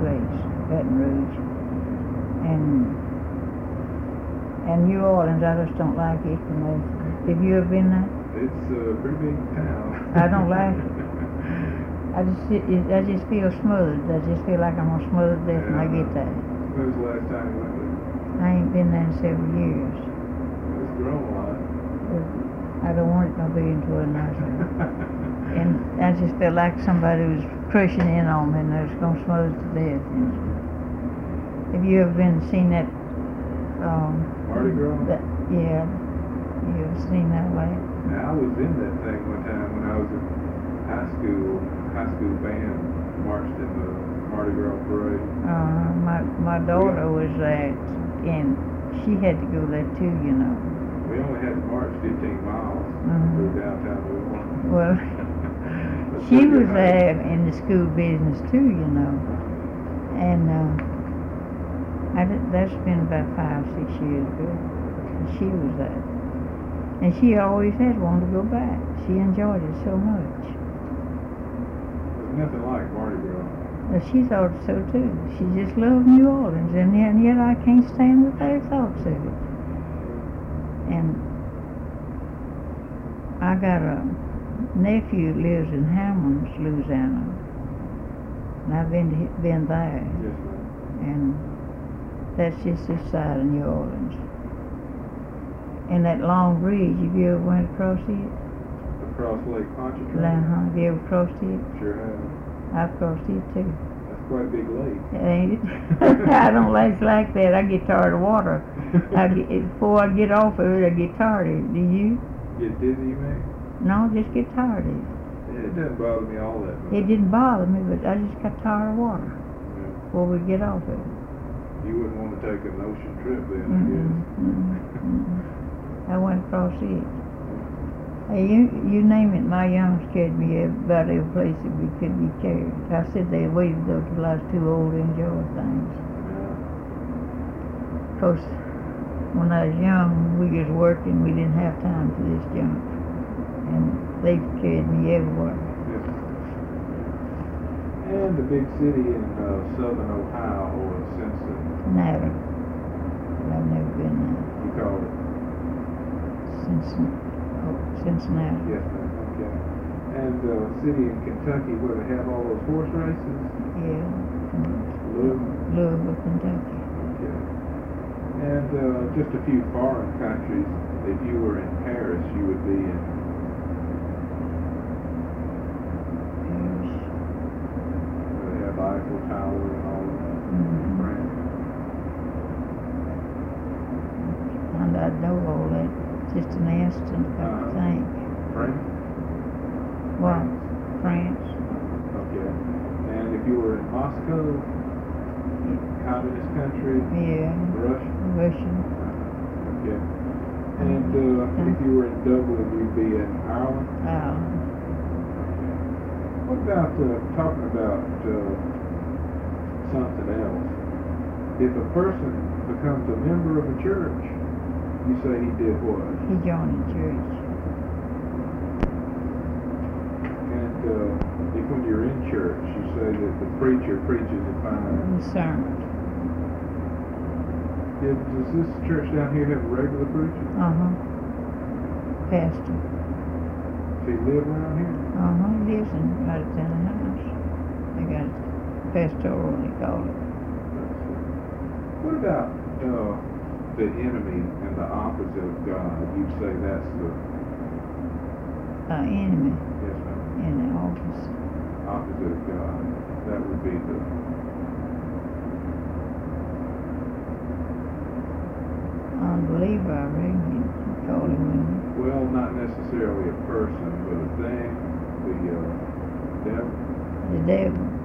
place, Baton Rouge. And New Orleans, I just don't like it for nothing. Have you ever been there? It's a pretty big town. I don't like it. I just feel smothered. I just feel like I'm gonna smother to death when I get there. When was the last time you went there? I ain't been there in several years. It's grown a lot. I don't want it to be into a nursery. And I just feel like somebody was crushing in on me and I was gonna smother to death. And have you ever seen that? Mardi Gras? Yeah. You ever seen that way? Now, I was in that thing one time when I was in high school. High school band marched in the Mardi Gras parade. My daughter was there, and she had to go there too, you know. We only had to march 15 miles through downtown New Orleans. Well, she was there in the school business too, you know. And that's been about 5, 6 years ago. And she was there. And she always had wanted to go back. She enjoyed it so much. There's nothing like Mardi Gras. Well, she thought so too. She just loved New Orleans, and yet I can't stand the bare thoughts of it. And I got a nephew that lives in Hammonds, Louisiana, and I've been there. Yes, ma'am. And that's just this side of New Orleans. And that long bridge, have you ever went across it? Across Lake Pontchartrain? Have you ever crossed it? Sure have. I've crossed it too. That's quite a big lake. Ain't it? I don't like that. I get tired of water. Before I get off of it, I get tired of it. Do you? Get dizzy, man? No, just get tired of it. Yeah, it doesn't bother me all that much. It didn't bother me, but I just got tired of water Yeah. before we get off of it. You wouldn't want to take an ocean trip then, I guess. I went across it. Hey, you name it, my young scared me about every place that we could be carried. I said they waited though till I was too old to enjoy things. Of course, when I was young, we was working, we didn't have time for this junk. And they carried me everywhere. Yes. And the big city in southern Ohio was Cincinnati. I've never been there. You call it? Cincinnati. Yes, ma'am. Okay. And city in Kentucky where they have all those horse races? Yeah. Louisville, Kentucky. Okay. And just a few foreign countries. If you were in Paris, you would be in Paris. where they have Eiffel Tower and all of that. France. And I know all that. Just an instant, I think. France? What? France. Okay. And if you were in Moscow, communist country? Yeah. Russian. Okay. And if you were in Dublin, you'd be in Ireland? What about talking about something else? If a person becomes a member of a church, you say he did what? He joined the church. And if when you're in church, you say that the preacher preaches a fine sermon. Does this church down here have a regular preacher? Pastor. Does he live around here? He lives right in the house. They got pastoral, they call it. What about the enemy and the opposite of God? You'd say that's the enemy. Yes, ma'am. In the office. Opposite of God. That would be the unbeliever, I reckon you call him. Well, not necessarily a person, but a thing. The devil. The devil.